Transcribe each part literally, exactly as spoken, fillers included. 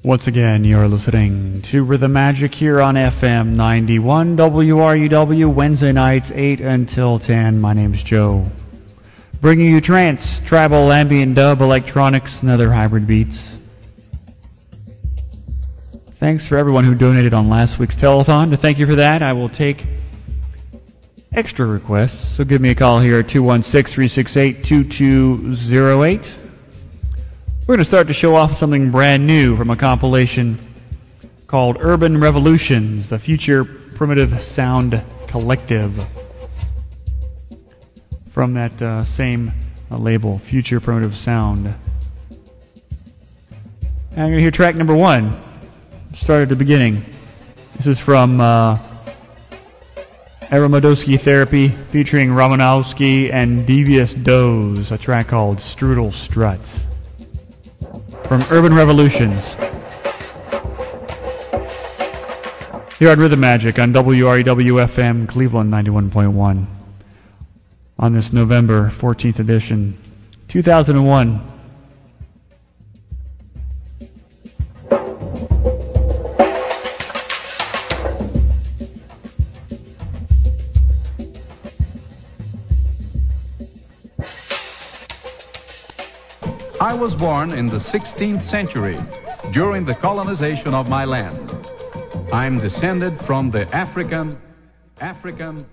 Once again, you're listening to Rhythm Magic here on F M ninety-one W R U W, Wednesday nights, eight until ten. My name's Joe. Bringing you trance, tribal, ambient, dub, electronics, and other hybrid beats. Thanks for everyone who donated on last week's telethon. To thank you for that, I will take extra requests. So give me a call here at two one six, three six eight, two two zero eight. We're going to start to show off something brand new from a compilation called Urban Revolutions, the Future Primitive Sound Collective. From that uh, same uh, label, Future Primitive Sound. And I'm going to hear track number one. Start at the beginning. This is from uh, Aromadowski Therapy featuring Romanowski and Devious Doze, a track called Strudel Strut. From Urban Revolutions. Here on Rhythm Magic on W R E W F M Cleveland ninety-one point one. On this November fourteenth edition, two thousand one. I was born in the sixteenth century, during the colonization of my land. I'm descended from the African, African...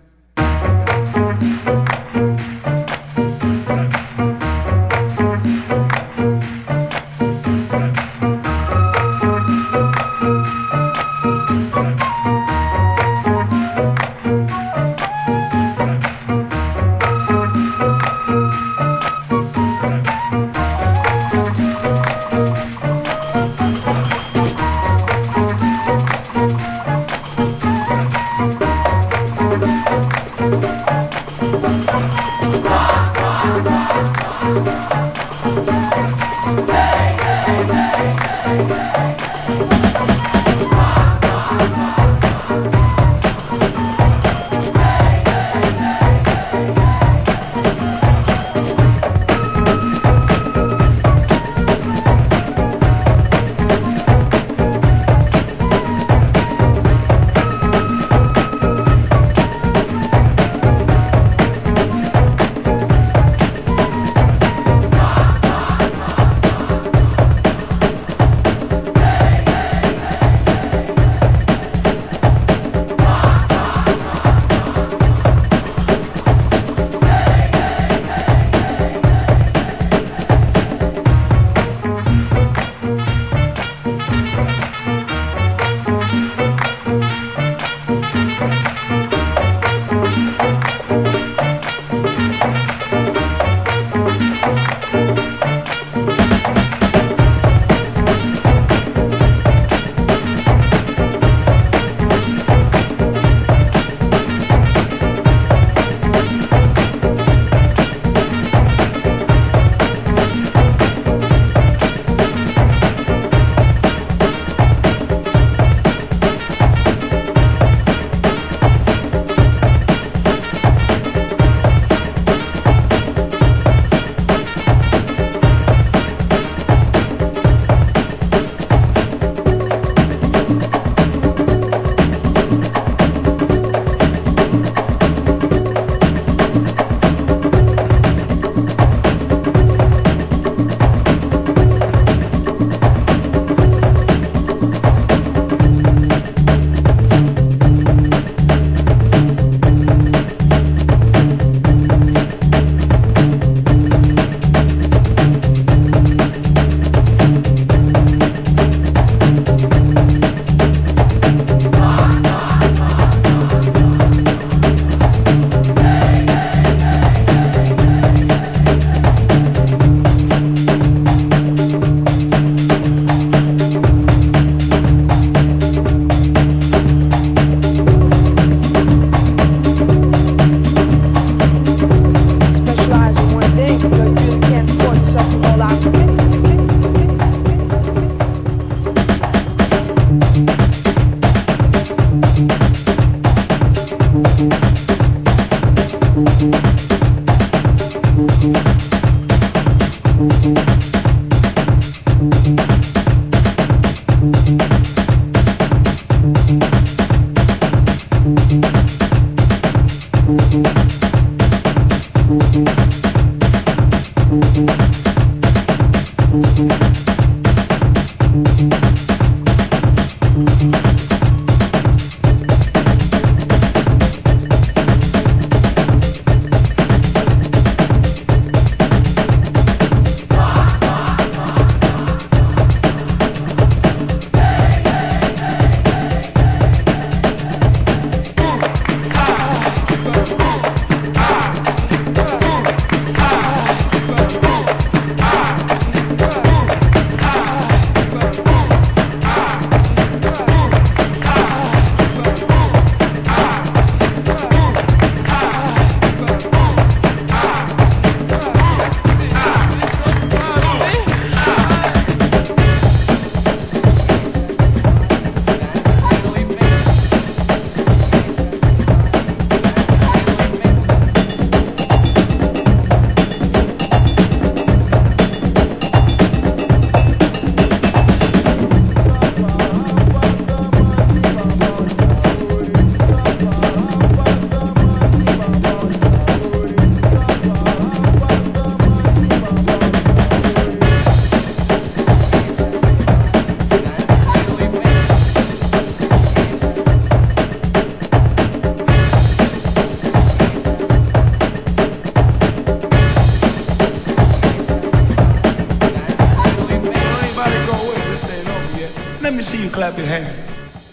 clap your hands.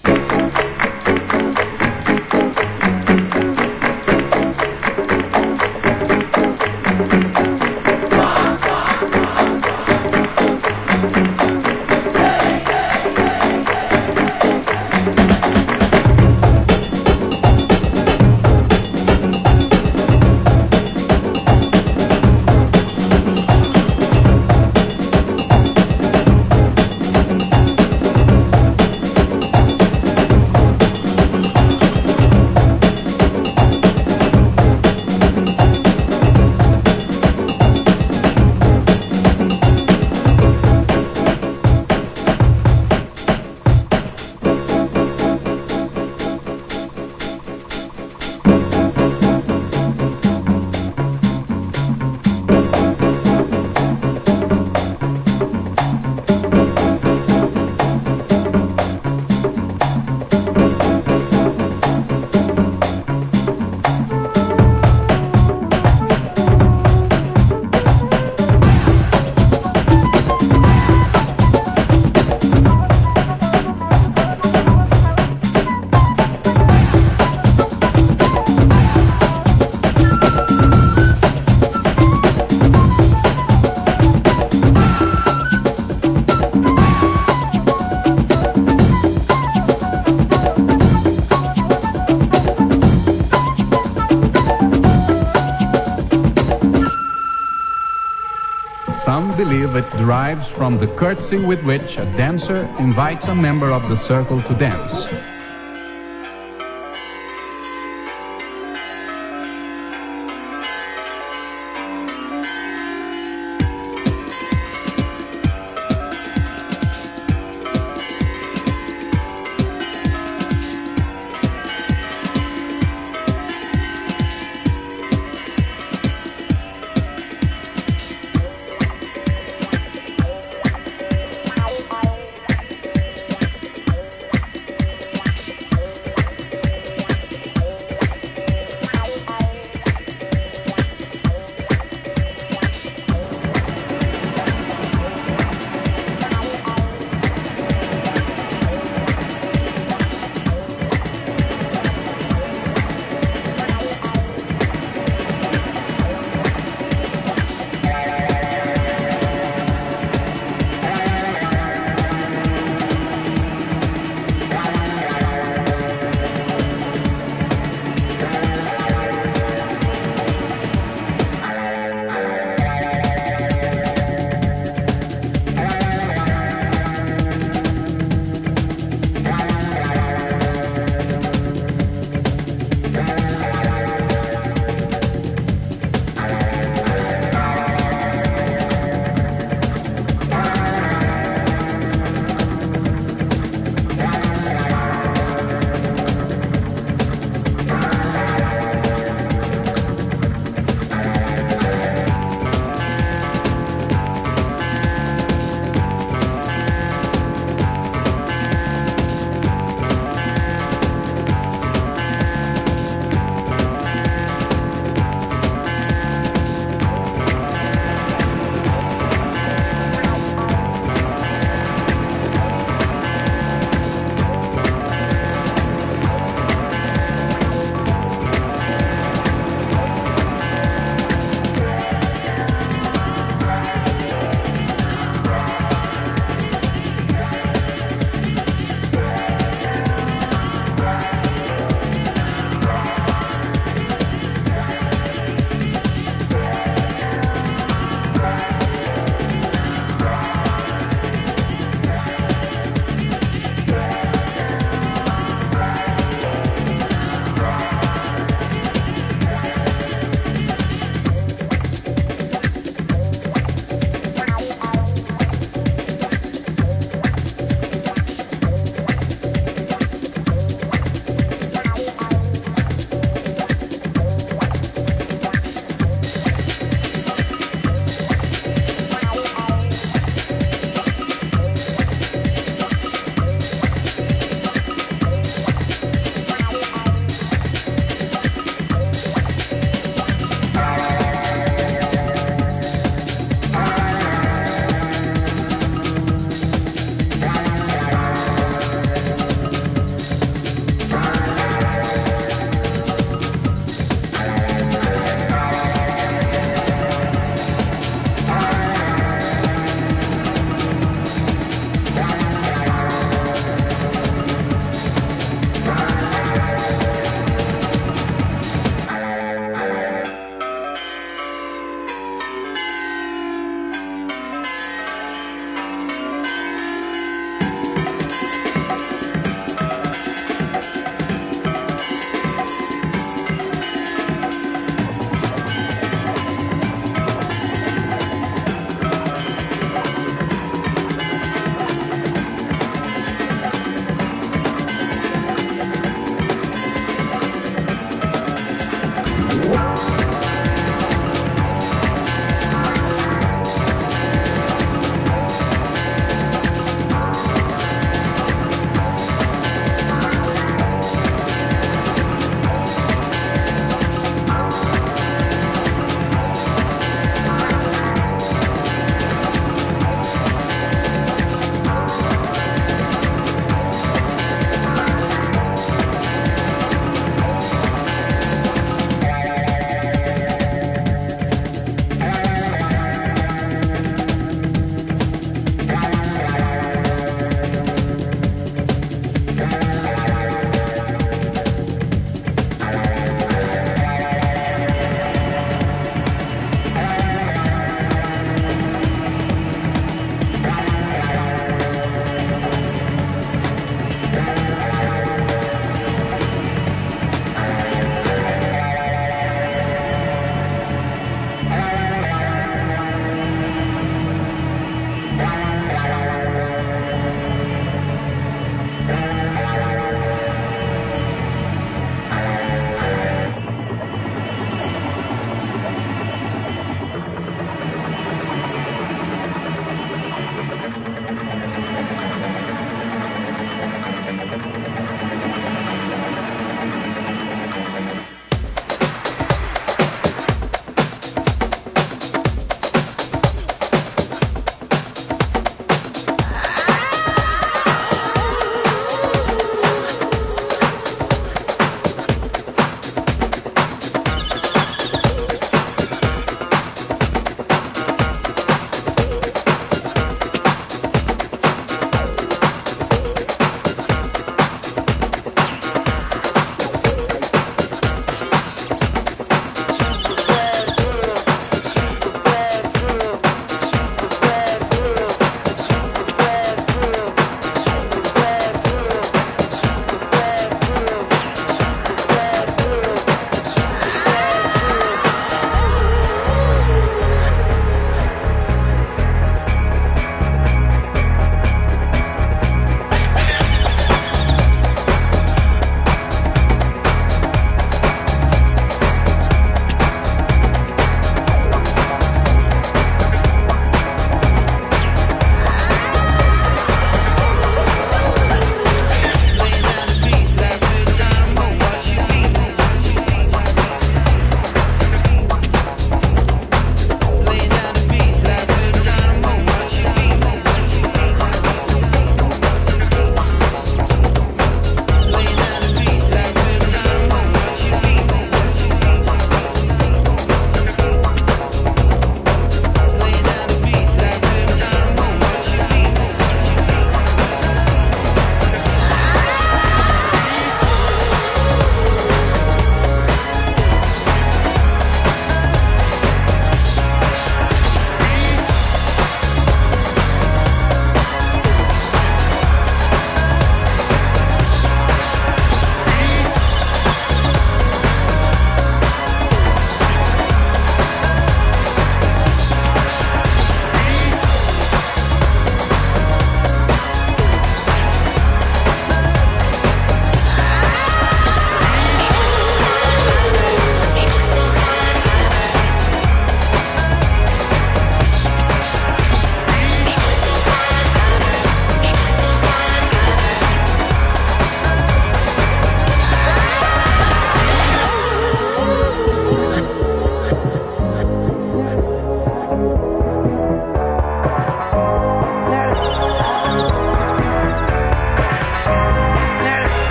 Believe it derives from the courtesy with which a dancer invites a member of the circle to dance.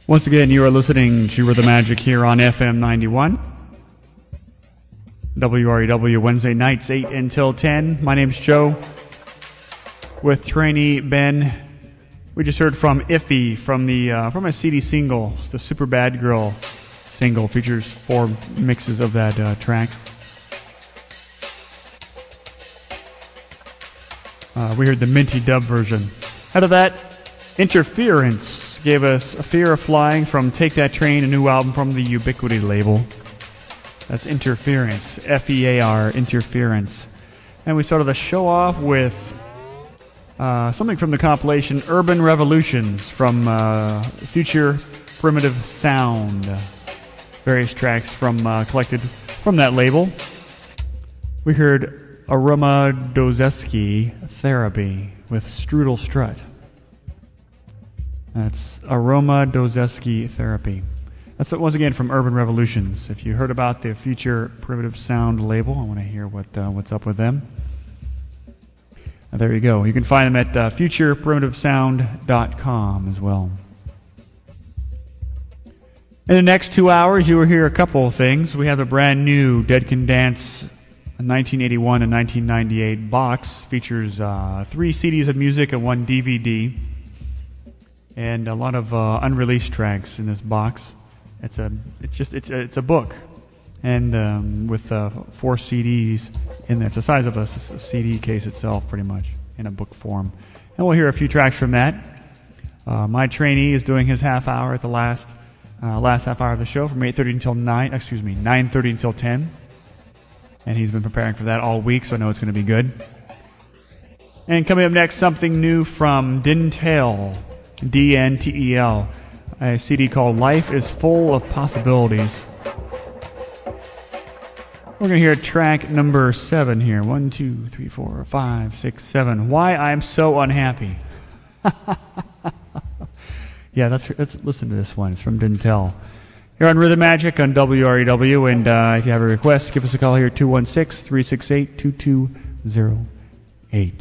Once again, you are listening to Rhythm Magic here on F M ninety-one. W R E W, Wednesday nights, eight until ten. My name's Joe, with trainee Ben. We just heard from Iffy from the uh, from a C D single, the Super Bad Girl single. Features four mixes of that uh, track. Uh, we heard the Minty Dub version. Out of that, Interference gave us A Fear of Flying from Take That Train, a new album from the Ubiquity label. That's Interference, F E A R, Interference. And we started the show off with uh, something from the compilation Urban Revolutions from uh, Future Primitive Sound. Various tracks from uh, collected from that label. We heard Aroma Dozeski Therapy with Strudel Strut. That's Aroma Dozeski Therapy. That's it, once again from Urban Revolutions. If you heard about the Future Primitive Sound label, I want to hear what uh, what's up with them. Uh, there you go. You can find them at uh, future primitive sound dot com as well. In the next two hours, you will hear a couple of things. We have a brand new Dead Can Dance nineteen eighty-one and nineteen ninety-eight box. Features uh, three C Ds of music and one D V D. And a lot of uh, unreleased tracks in this box. It's a, it's just, it's a, it's a book, and um, with uh, four C Ds in there. It's the size of a, a C D case itself, pretty much, in a book form. And we'll hear a few tracks from that. Uh, my trainee is doing his half hour at the last, uh, last half hour of the show, from eight thirty until nine. Excuse me, nine thirty until ten. And he's been preparing for that all week, so I know it's going to be good. And coming up next, something new from Dintel. D N T E L, a C D called Life is Full of Possibilities. We're going to hear track number seven here. One, two, three, four, five, six, seven. Why I'm So Unhappy. Yeah, let's, let's listen to this one. It's from Dintel. Here on Rhythm Magic on W R E W, and uh, if you have a request, give us a call here, two one six, three six eight, two two zero eight.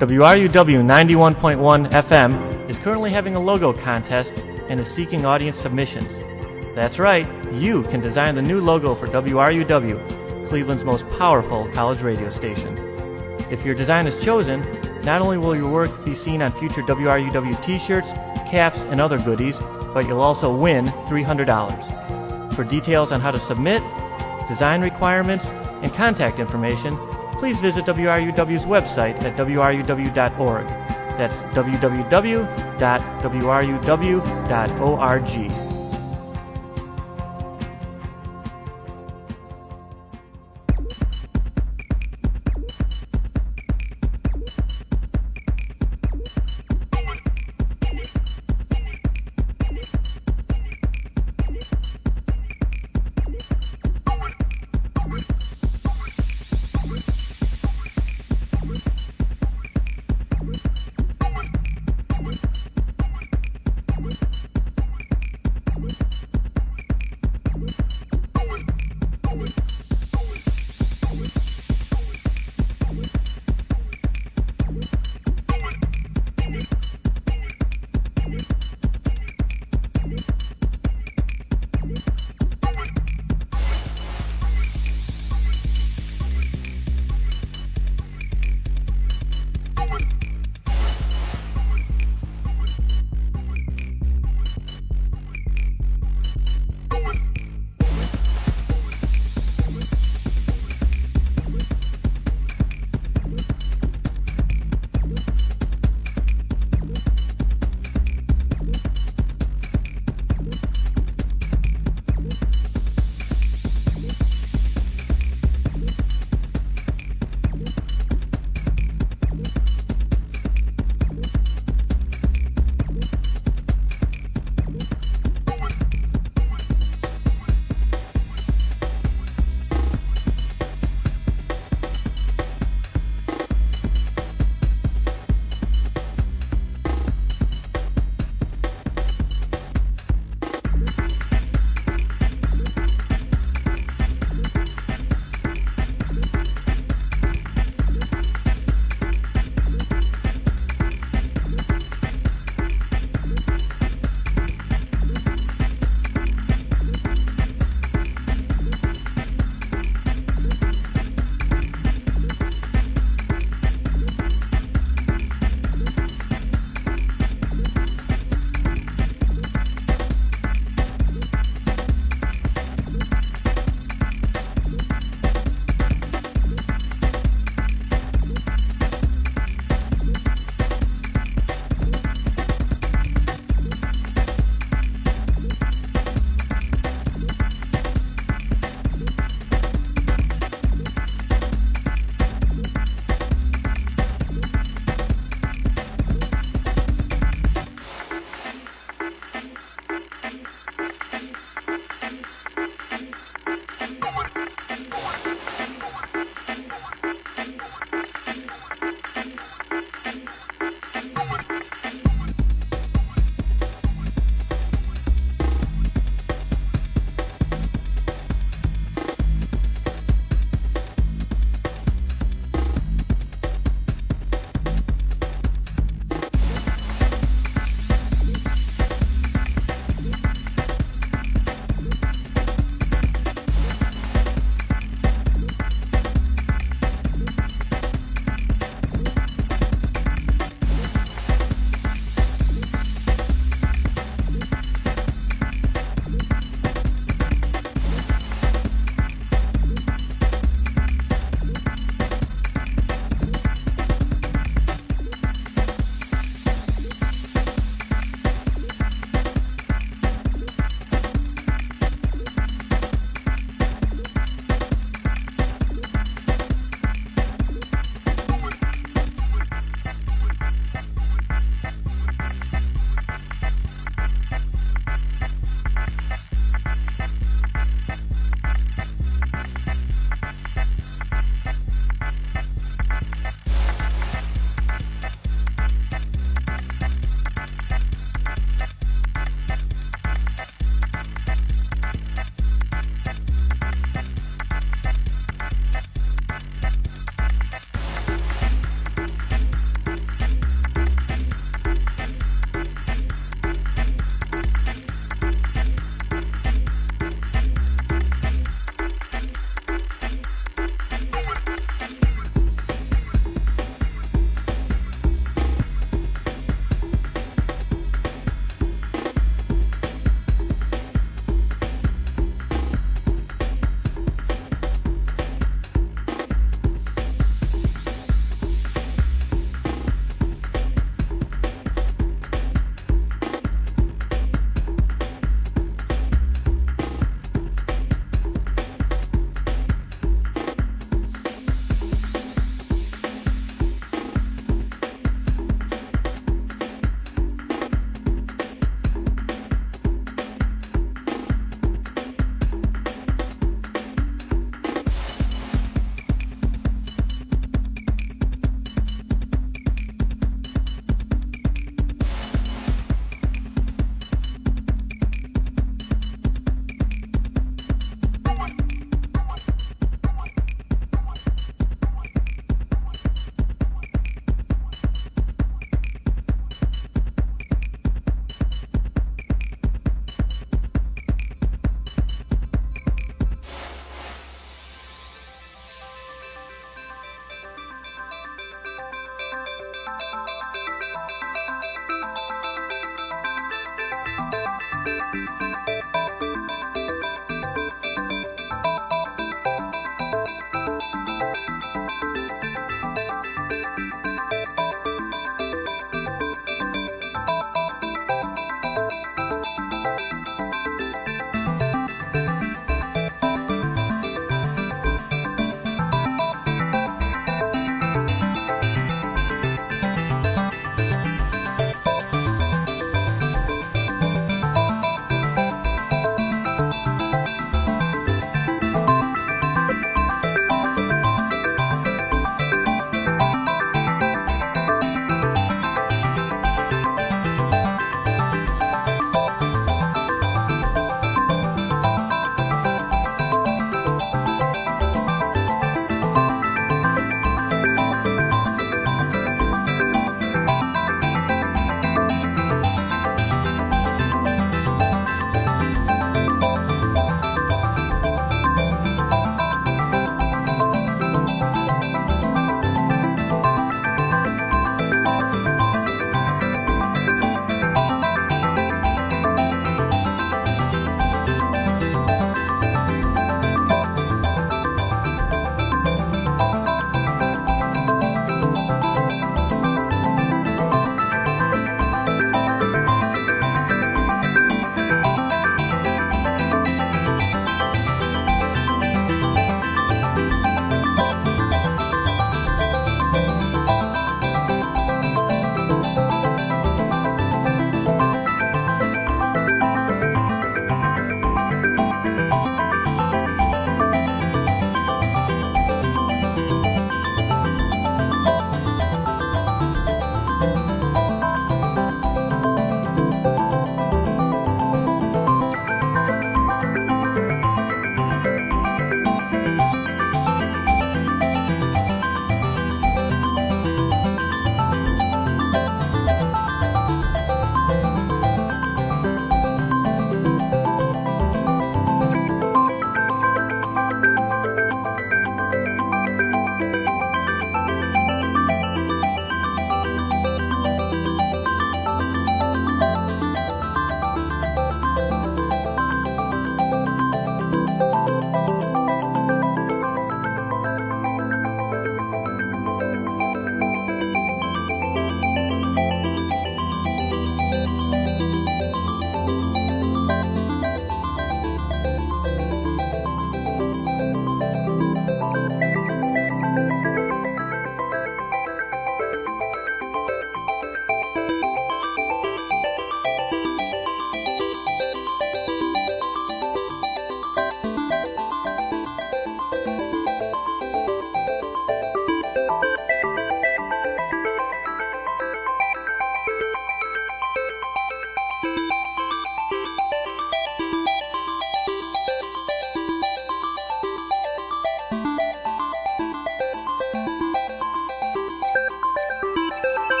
W R U W ninety-one point one F M is currently having a logo contest and is seeking audience submissions. That's right, you can design the new logo for W R U W, Cleveland's most powerful college radio station. If your design is chosen, not only will your work be seen on future W R U W t-shirts, caps, and other goodies, but you'll also win three hundred dollars. For details on how to submit, design requirements, and contact information, please visit W R U W's website at W R U W dot org. That's w w w dot w r u w dot org.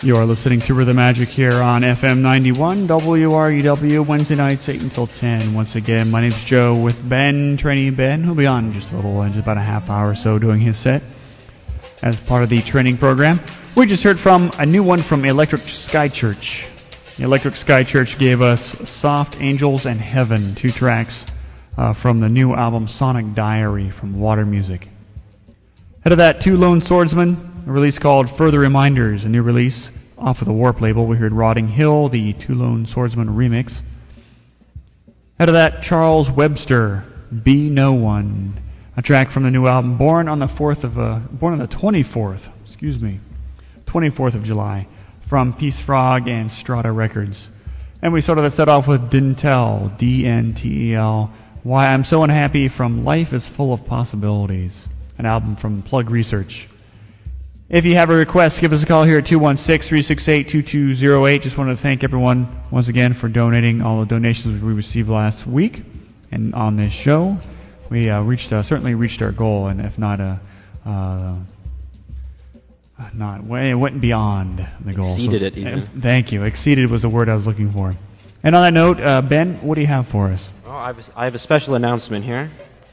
You are listening to Rhythm Magic here on F M ninety-one W R U W, Wednesday nights eight until ten. Once again, my name's Joe with Ben, Trainee Ben, who'll be on in just a little, in just about a half hour or so doing his set as part of the training program. We just heard from a new one from Electric Sky Church. Electric Sky Church gave us Soft Angels and Heaven, two tracks uh, from the new album Sonic Diary from Water Music. Ahead of that, Two Lone Swordsmen, a release called Further Reminders, a new release off of the Warp label. We heard Rotting Hill, the Two Lone Swordsmen remix. Ahead of that, Charles Webster, Be No One, a track from the new album Born on the fourth of uh, Born on the twenty-fourth, excuse me, twenty-fourth of July, from Peace Frog and Strata Records. And we started that set off with Dintel, D N T E L, Why I'm So Unhappy, from Life is Full of Possibilities, an album from Plug Research. If you have a request, give us a call here at two one six, three six eight, two two zero eight. Just want to thank everyone once again for donating all the donations we received last week and on this show. We uh, reached uh, certainly reached our goal, and if not, uh, uh, not it went beyond the goal. Exceeded so, it even. Uh, thank you. Exceeded was the word I was looking for. And on that note, uh, Ben, what do you have for us? Oh, I have, I have a special announcement here.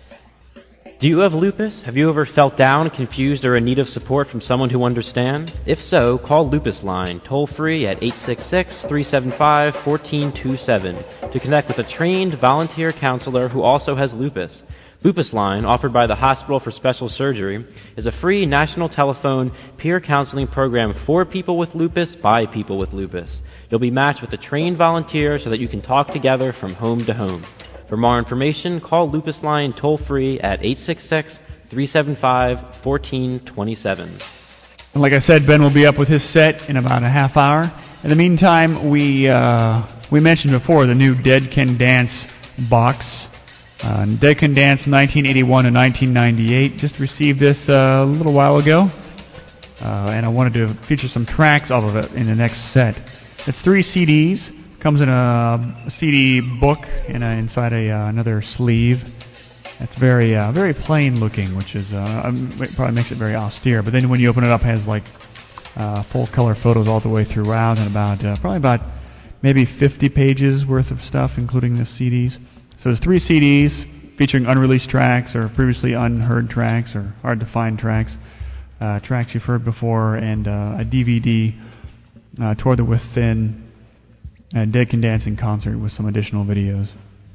Do you have lupus? Have you ever felt down, confused, or in need of support from someone who understands? If so, call Lupus Line, toll-free at eight six six, three seven five, one four two seven to connect with a trained volunteer counselor who also has lupus. Lupus Line, offered by the Hospital for Special Surgery, is a free national telephone peer counseling program for people with lupus by people with lupus. You'll be matched with a trained volunteer so that you can talk together from home to home. For more information, call Lupus Line toll-free at eight six six, three seven five, one four two seven. And like I said, Ben will be up with his set in about a half hour. In the meantime, we uh, we mentioned before the new Dead Can Dance box. Uh, Dead Can Dance nineteen eighty-one to nineteen ninety-eight. Just received this uh, a little while ago. Uh, and I wanted to feature some tracks off of it in the next set. It's three C Ds. Comes in a, a C D book in a, inside a uh, another sleeve. It's very uh, very plain looking, which is uh, um, it probably makes it very austere. But then when you open it up, it has like uh, full color photos all the way throughout, and about uh, probably about maybe fifty pages worth of stuff, including the C Ds. So there's three C Ds featuring unreleased tracks or previously unheard tracks or hard to find tracks, uh, tracks you've heard before, and uh, a D V D uh, Toward the Within. Uh, Dead Can Dance in concert with some additional videos.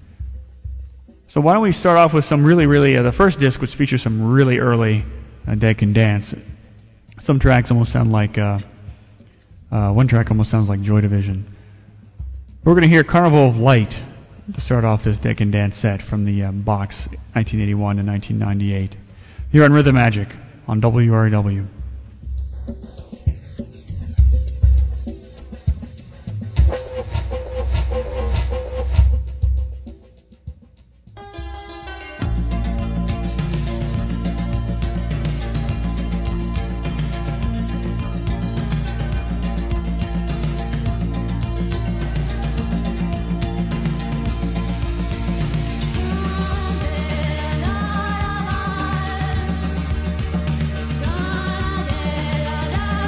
So why don't we start off with some really, really, uh, the first disc, which features some really early uh, Dead Can Dance. Some tracks almost sound like, uh, uh, one track almost sounds like Joy Division. We're going to hear Carnival of Light to start off this Dead Can Dance set from the uh, box nineteen eighty-one to nineteen ninety-eight. Here on Rhythm Magic on W R W. Da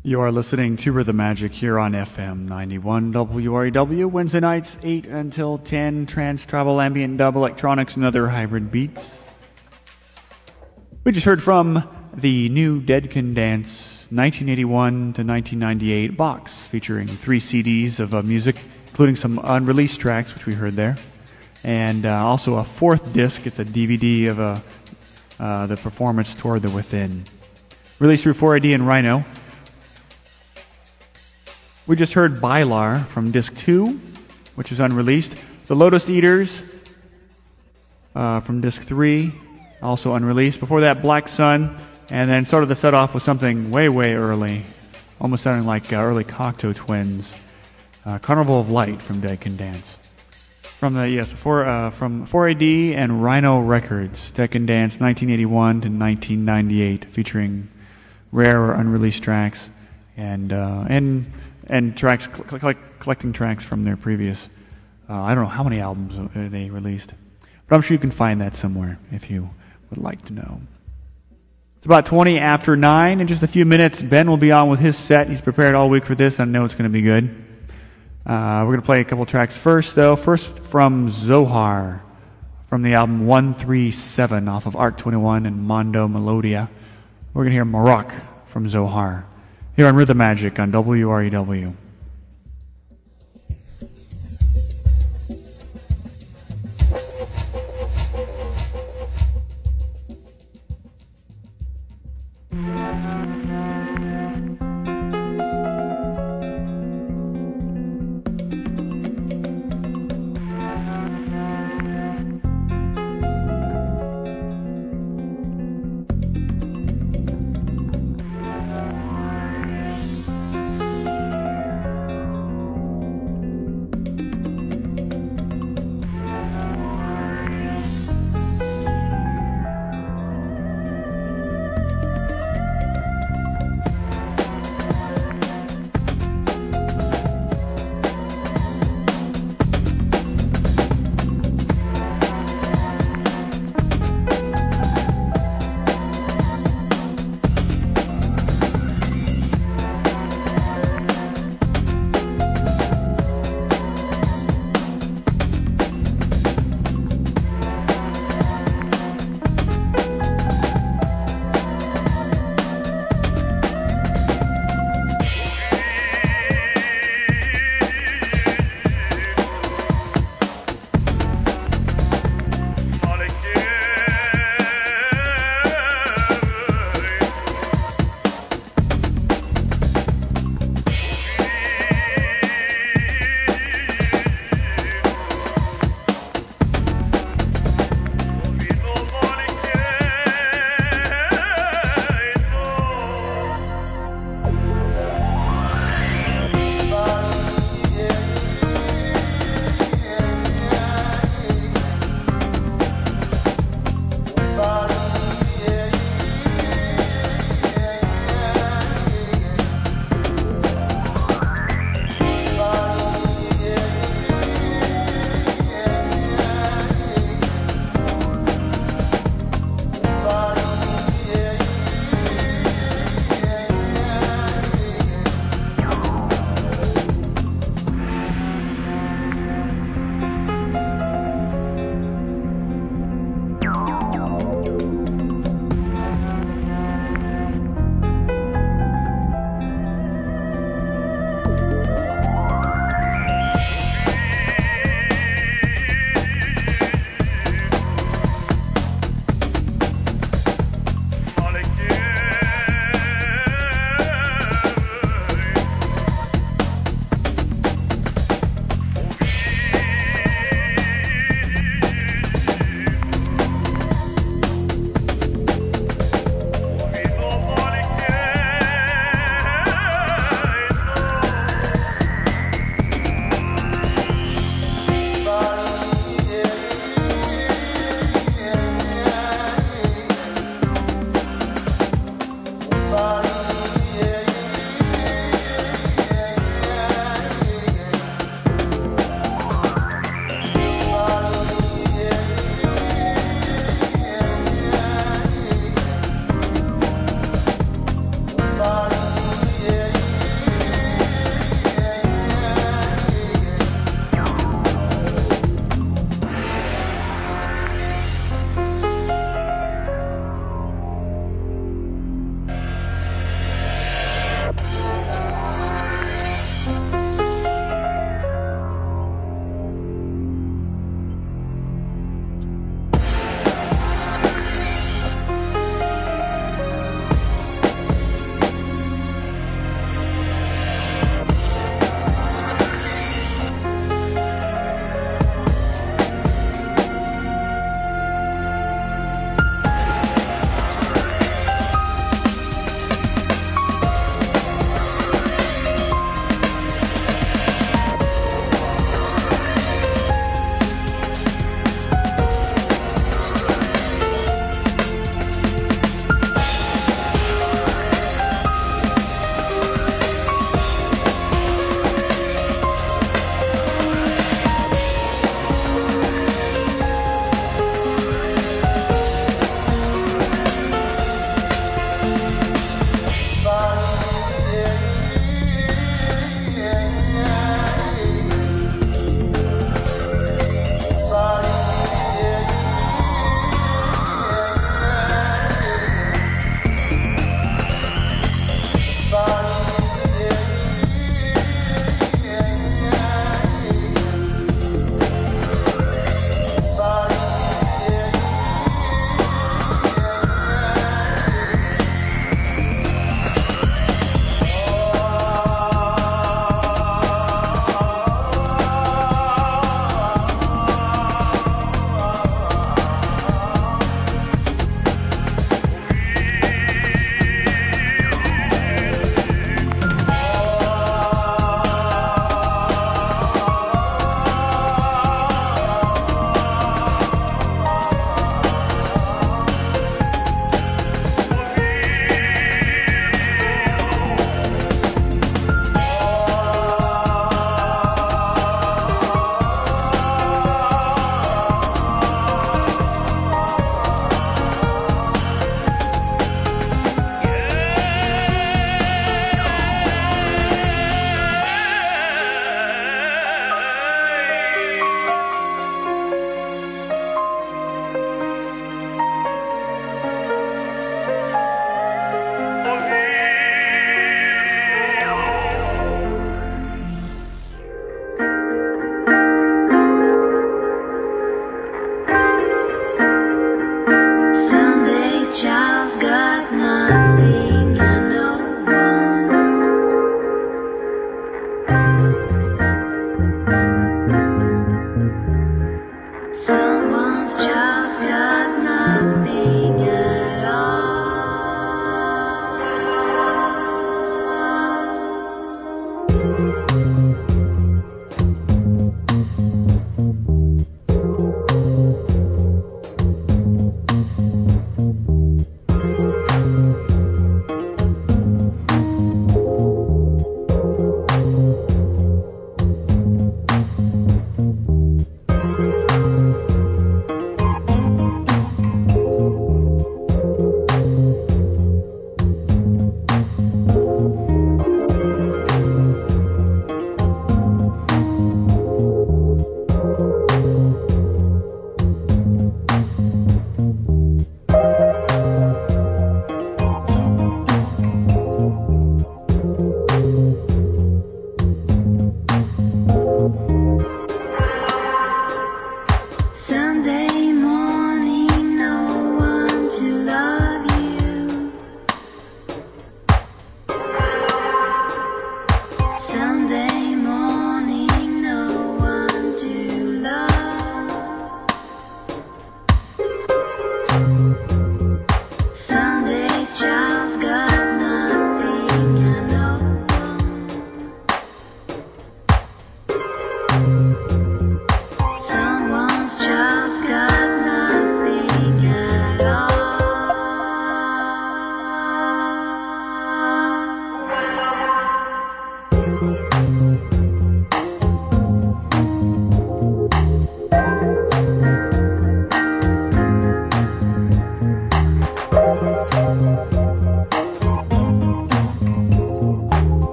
You are listening to Rhythm Magic here on F M ninety-one W R E W, Wednesday nights eight until ten, trance, travel, ambient, dub, electronics, and other hybrid beats. We just heard from the new Dead Can Dance nineteen eighty-one to nineteen ninety-eight box, featuring three C Ds of uh, music, including some unreleased tracks, which we heard there, and uh, also a fourth disc. It's a D V D of uh, uh, the performance Toward the Within, released through four A D and Rhino. We just heard Bylar from disc two, which is unreleased. The Lotus Eaters uh, from disc three, also unreleased. Before that, Black Sun, and then started the set off with something way, way early, almost sounding like uh, early Cocteau Twins. Uh, Carnival of Light from Dead Can Dance. From the yes, four, uh, from four A D and Rhino Records, Dead Can Dance nineteen eighty-one to nineteen ninety-eight, featuring rare or unreleased tracks and uh, and and tracks cl- cl- collecting tracks from their previous. Uh, I don't know how many albums they released, but I'm sure you can find that somewhere if you would like to know. It's about twenty after nine. In just a few minutes, Ben will be on with his set. He's prepared all week for this. I know it's going to be good. Uh, we're going to play a couple tracks first, though. First from Zohar, from the album one three seven off of Art twenty-one and Mondo Melodia. We're going to hear Maroc from Zohar here on Rhythm Magic on W R E W.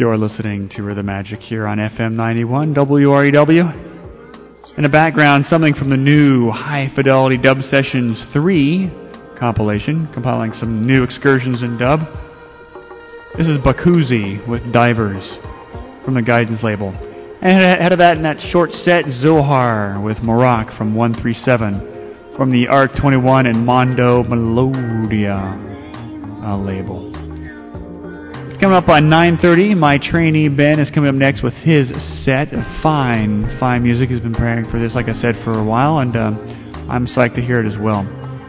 You're listening to Rhythm Magic here on F M ninety-one W R E W. In the background, something from the new High Fidelity Dub Sessions three compilation, compiling some new excursions in dub. This is Bakuzi with Divers from the Guidance label. And ahead of that, in that short set, Zohar with Maroc from one thirty-seven from the Arc twenty-one and Mondo Melodia uh, label. It's coming up on nine thirty. My trainee Ben is coming up next with his set. Fine, fine music. He's been preparing for this, like I said, for a while, and um, I'm psyched to hear it as well.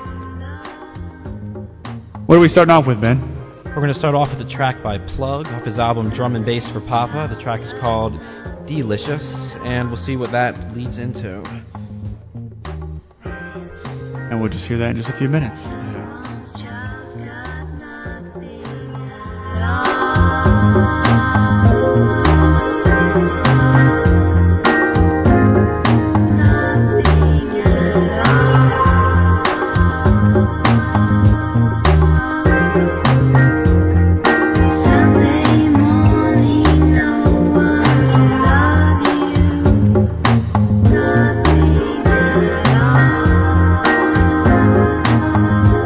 What are we starting off with, Ben? We're going to start off with a track by Plug off his album Drum and Bass for Papa. The track is called Delicious, and we'll see what that leads into. And we'll just hear that in just a few minutes. Nothing at all.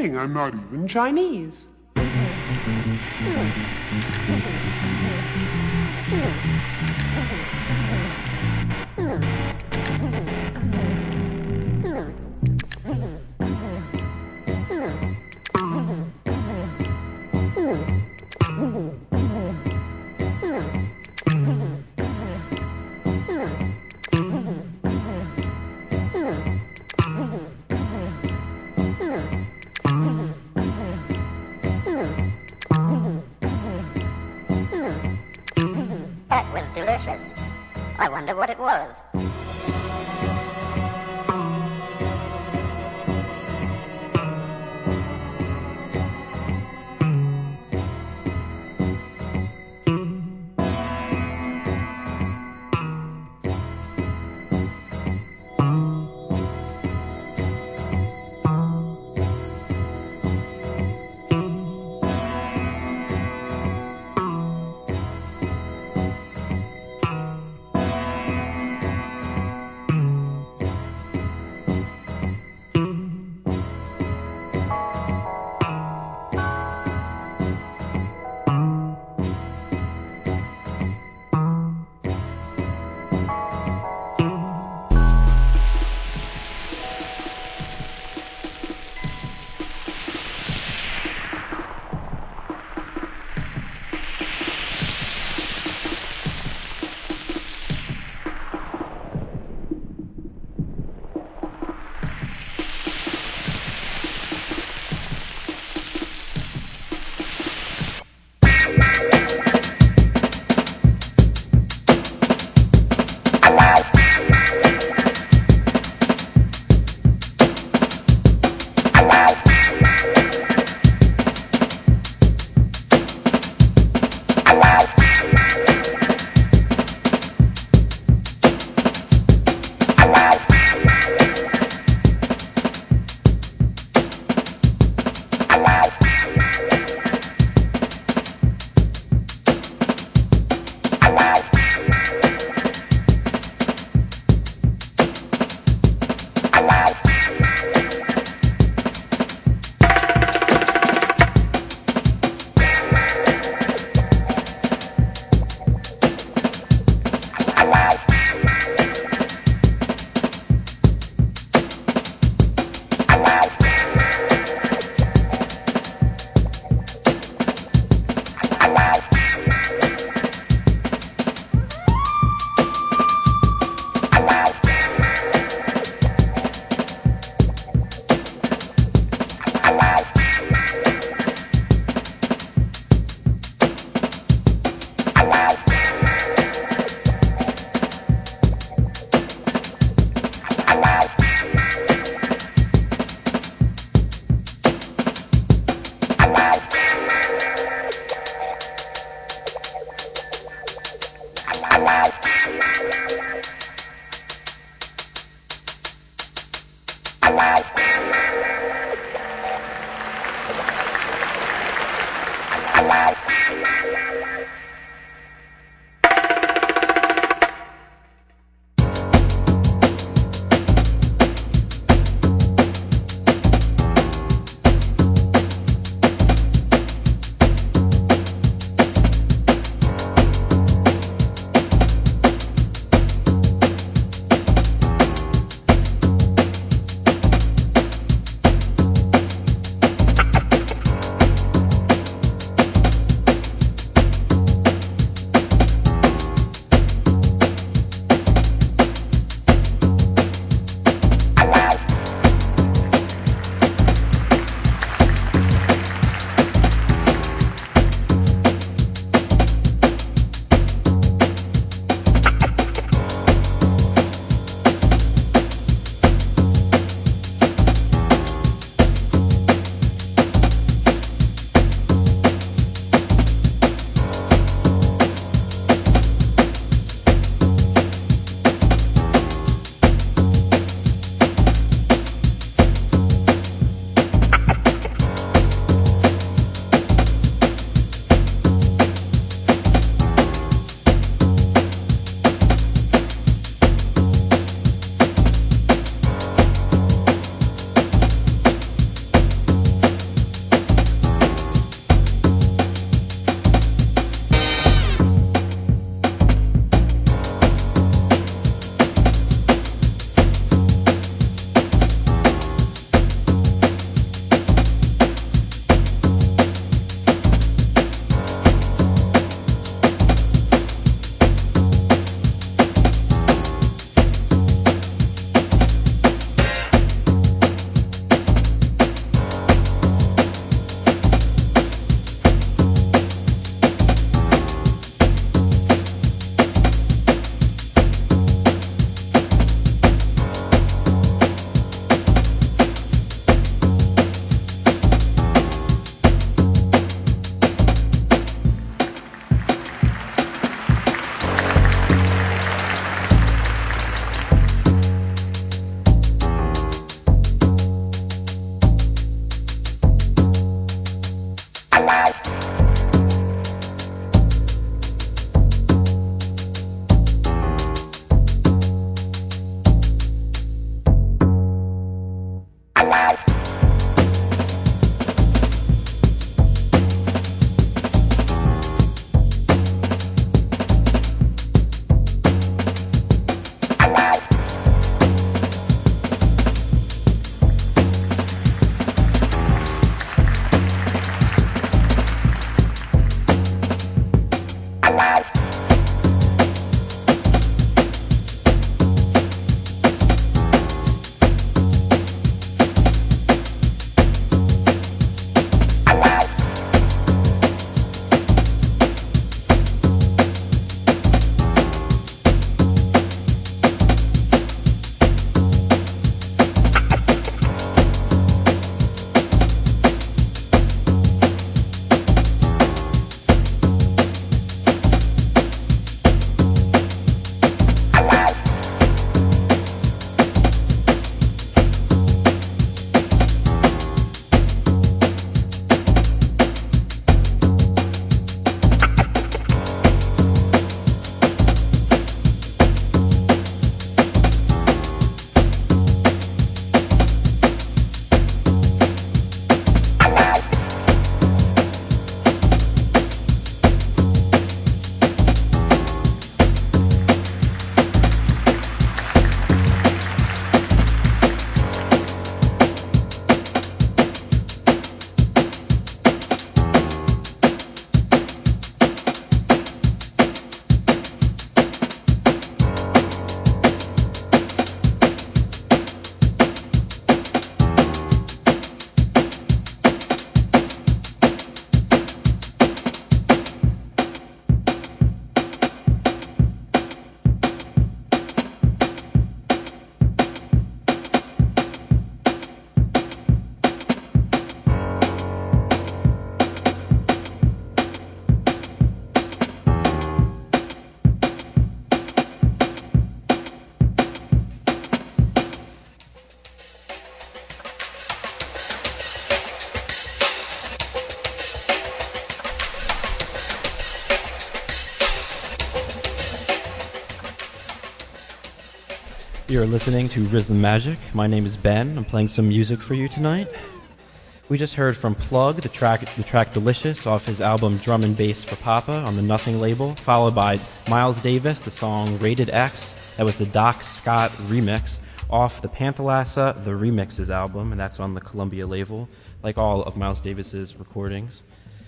saying I'm not even Chinese. That was delicious. I wonder what it was. You're listening to Rhythm Magic. My name is Ben. I'm playing some music for you tonight. We just heard from Plug, the track the track Delicious, off his album Drum and Bass for Papa on the Nothing label, followed by Miles Davis, the song Rated X. That was the Doc Scott remix off the Panthalassa The Remixes album, and that's on the Columbia label, like all of Miles Davis's recordings.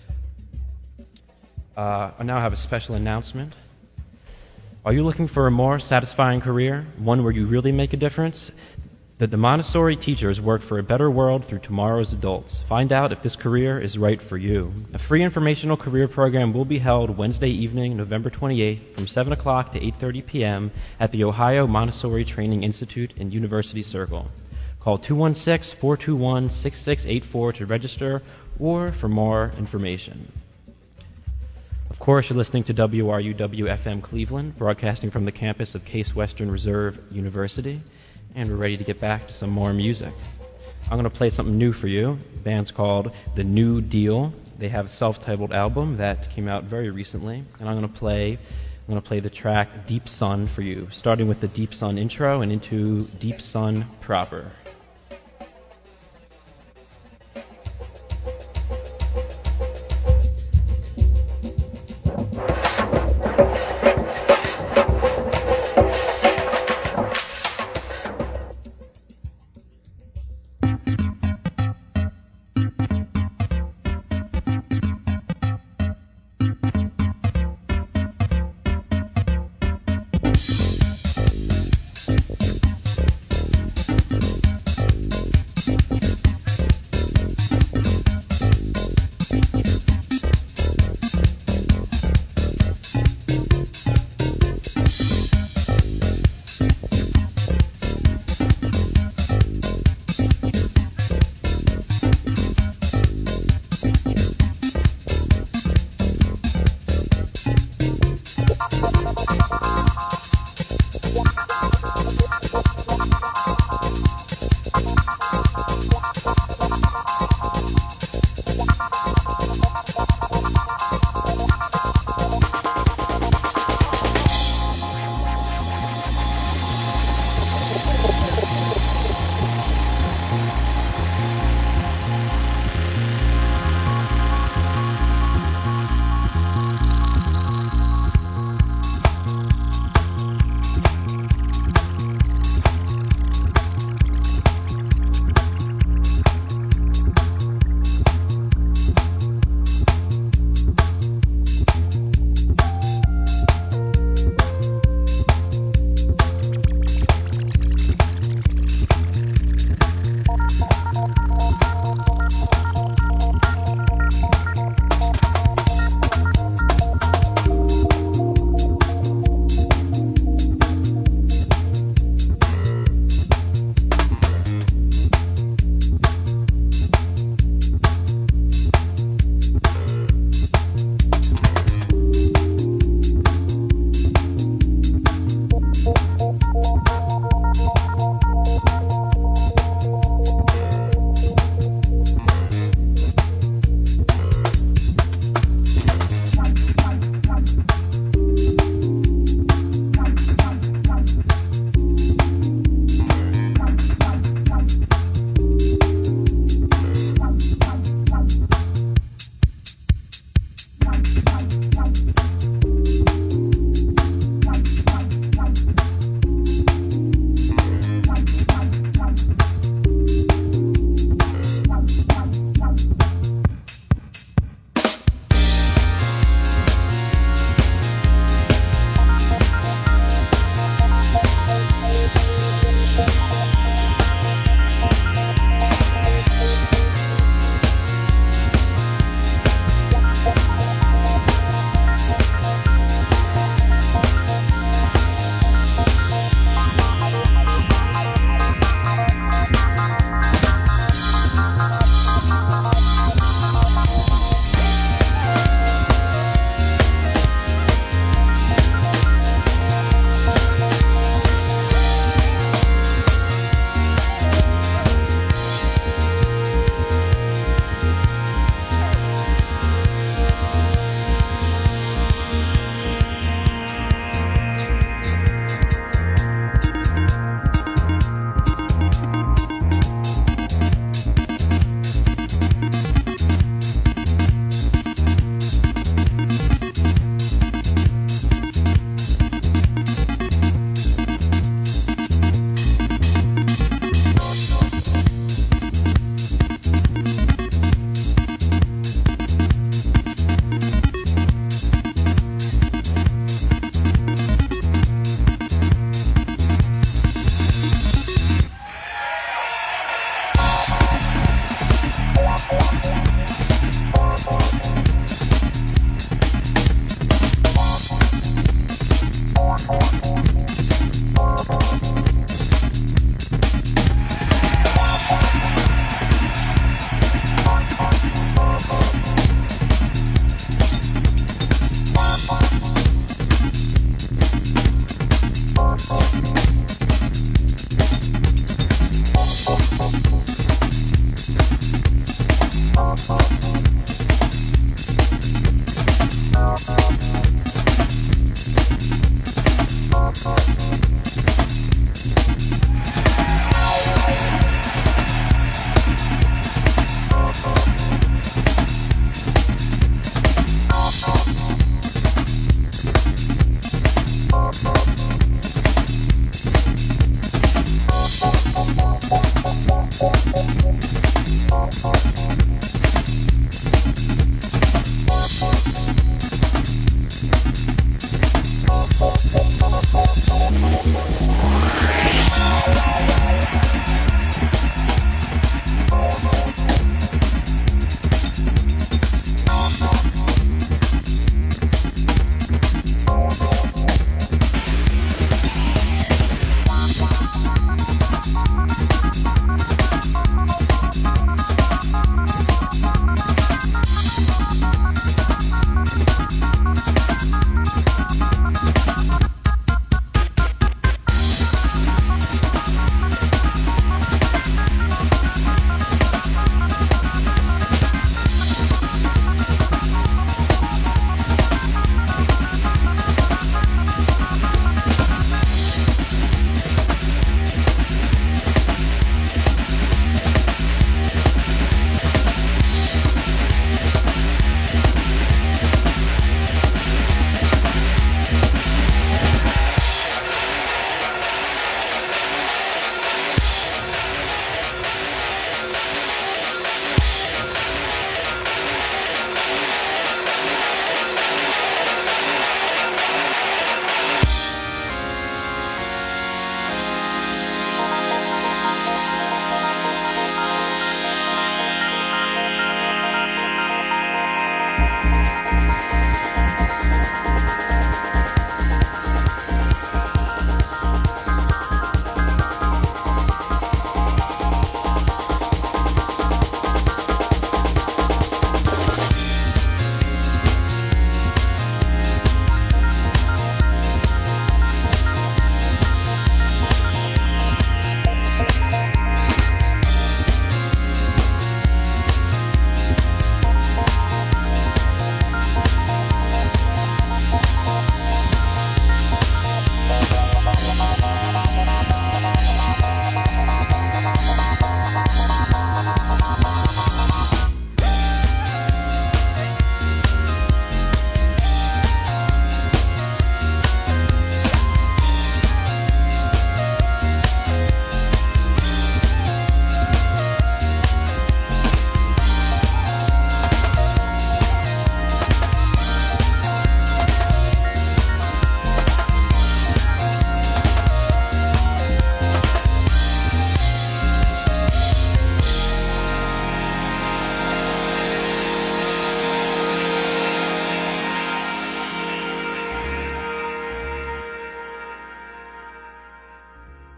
Uh, I now have a special announcement. Are you looking for a more satisfying career, one where you really make a difference? The, the Montessori teachers work for a better world through tomorrow's adults. Find out if this career is right for you. A free informational career program will be held Wednesday evening, November twenty-eighth, from seven o'clock to eight thirty p.m. at the Ohio Montessori Training Institute in University Circle. Call two one six, four two one, six six eight four to register or for more information. Of course, you're listening to W R U W F M Cleveland, broadcasting from the campus of Case Western Reserve University, and we're ready to get back to some more music. I'm going to play something new for you. The band's called The New Deal. They have a self-titled album that came out very recently, and I'm going to play I'm going to play the track Deep Sun for you, starting with the Deep Sun intro and into Deep Sun proper.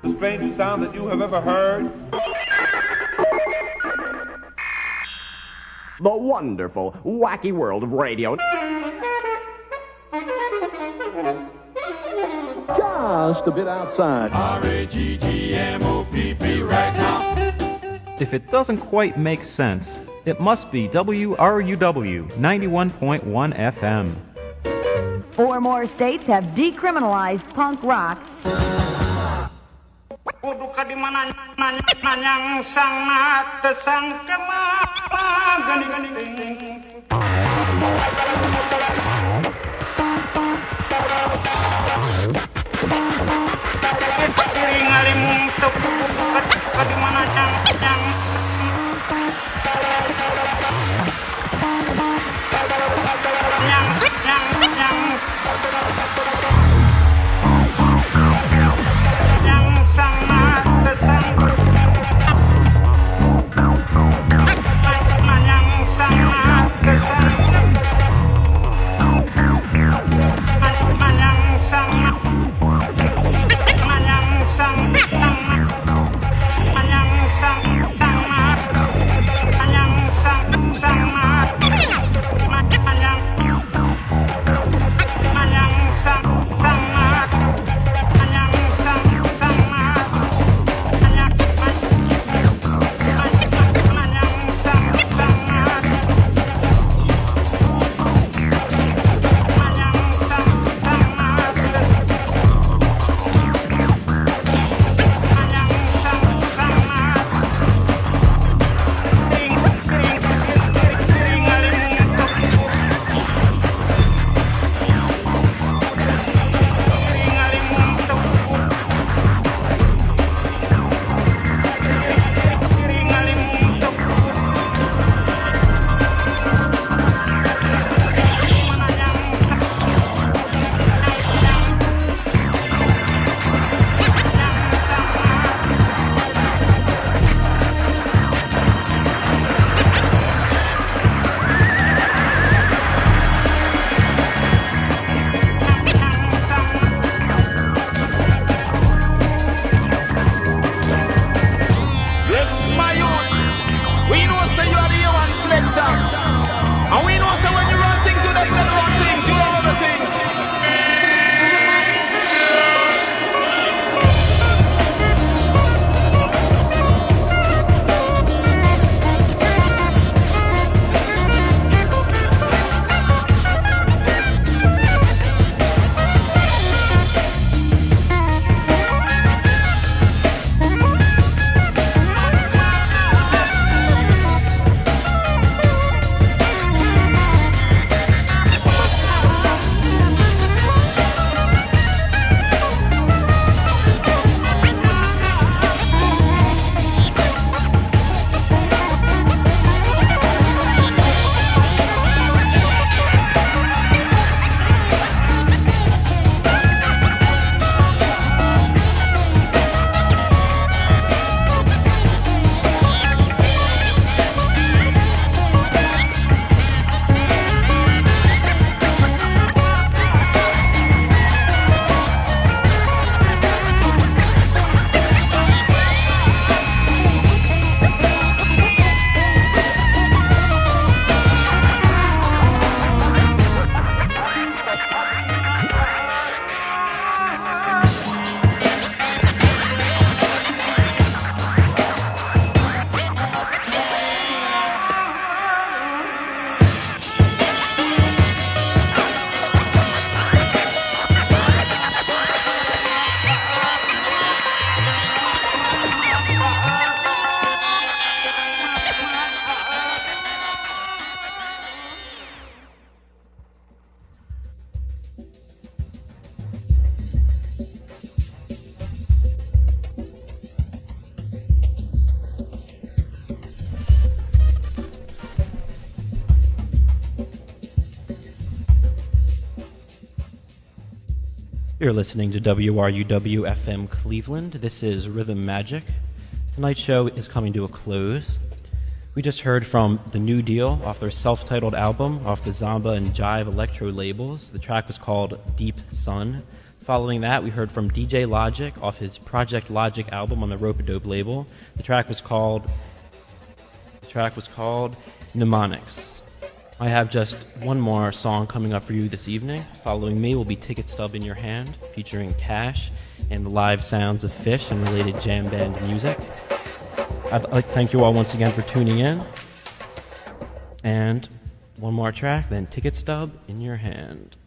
The strangest sound that you have ever heard. The wonderful, wacky world of radio. Just a bit outside. R A G G M O P P right now. If it doesn't quite make sense, it must be W R U W ninety-one point one F M. Four more states have decriminalized punk rock. You're listening to W R U W F M Cleveland. This is Rhythm Magic. Tonight's show is coming to a close. We just heard from The New Deal off their self-titled album off the Zamba and Jive Electro labels. The track was called Deep Sun. Following that, we heard from D J Logic off his Project Logic album on the Rope-A-Dope label. The track was called the track was called Mnemonics. I have just one more song coming up for you this evening. Following me will be Ticket Stub in Your Hand, featuring Cash and the live sounds of Fish and related jam band music. I'd like to thank you all once again for tuning in. And one more track, then Ticket Stub in Your Hand.